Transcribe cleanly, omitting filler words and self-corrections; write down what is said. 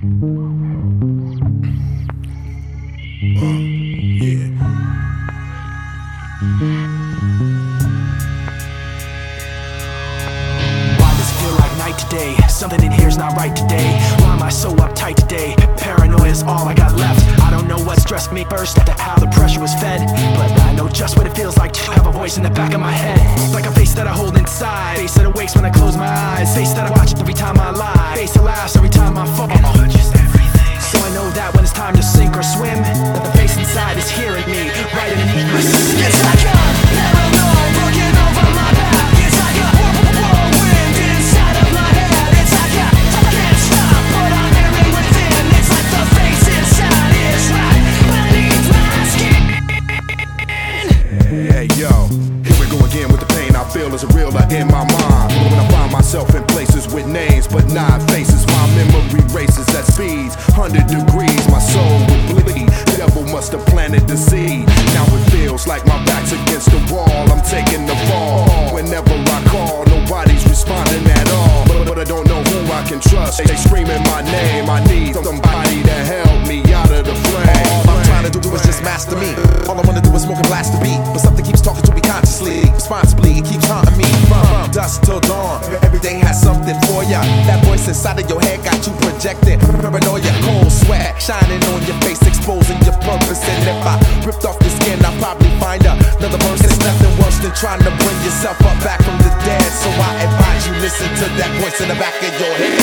Why does it feel like night today? Something in here's not right today. Why am I so uptight today? Paranoia is all I got left. I don't know what stressed me first, how the pressure was fed, but I know just what it feels like to have a voice in the back of my head. Like a face that I hold inside, face that awakes when I close my eyes, face that I watch every time I lie, face that laughs every time I fall. So I know that when it's time to sink or swim, that the face inside is hearing me, right underneath my skin. It's like I'm paranoid, looking over my back. It's like a whirlwind inside of my head. It's like I can't stop, but I'm hearing within. It's like the face inside is right beneath my skin. Hey yo, here we go again with the pain I feel is a realer in my mind. When I find myself in places with names but not faces, my memory races at speeds 100 degrees. My soul would bleed. The devil must have planted the seed. Now it feels like my back's against the wall. I'm taking the fall. Whenever I call, nobody's responding at all. But I don't know who I can trust. They screaming my name. I need somebody to help me out of the flame. All I'm trying to do is just master me. All I wanna do is smoke and blast the beat. But something keeps talking to me consciously, responsibly. It keeps haunting me from dusk till dawn. Every day has something for ya. That voice inside of your head got you projecting paranoia, cold sweat shining on your face, exposing your purpose. And if I ripped off your skin, I'll probably find another person. It's nothing worse than trying to bring yourself up back from the dead. So I advise you listen to that voice in the back of your head.